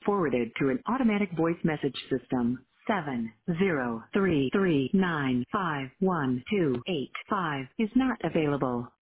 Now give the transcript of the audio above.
forwarded to an automatic voice message system. 703395128 is not available.